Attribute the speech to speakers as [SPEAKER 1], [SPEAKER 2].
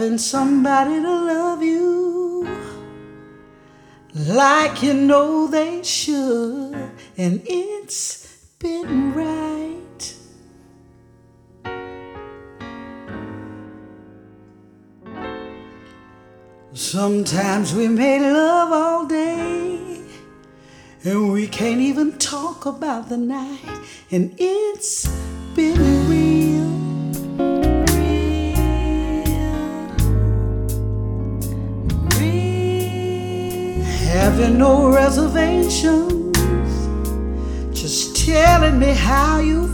[SPEAKER 1] Having somebody to love you like you know they should, and it's been right. Sometimes we made love all day and we can't even talk about the night, and it's been real. Having no reservations, just telling me how you